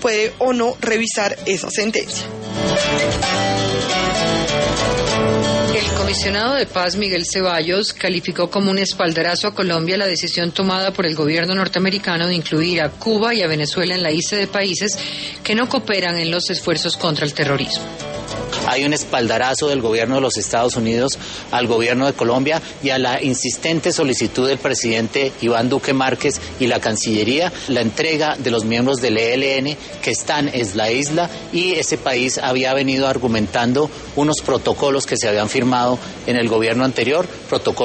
puede o no revisar esa sentencia. El comisionado de paz, Miguel Ceballos, calificó como un espaldarazo a Colombia la decisión tomada por el gobierno norteamericano de incluir a Cuba y a Venezuela en la lista de países que no cooperan en los esfuerzos contra el terrorismo. Hay un espaldarazo del gobierno de los Estados Unidos al gobierno de Colombia y a la insistente solicitud del presidente Iván Duque Márquez y la Cancillería, la entrega de los miembros del ELN que están en la isla, y ese país había venido argumentando unos protocolos que se habían firmado en el gobierno anterior, protocolos